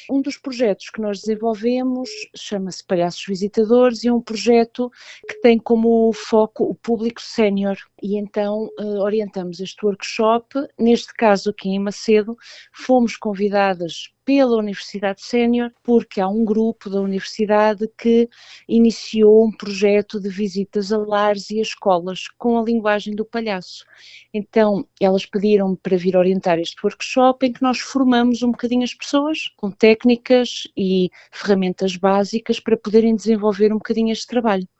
Um dos projetos que nós desenvolvemos chama-se Palhaços Visitadores e é um projeto que tem como foco o público sénior e então orientamos este workshop, neste caso aqui em Macedo, fomos convidadas pela Universidade Sénior, porque há um grupo da universidade que iniciou um projeto de visitas a lares e a escolas com a linguagem do palhaço. Então, elas pediram-me para vir orientar este workshop em que nós formamos um bocadinho as pessoas com técnicas e ferramentas básicas para poderem desenvolver um bocadinho este trabalho.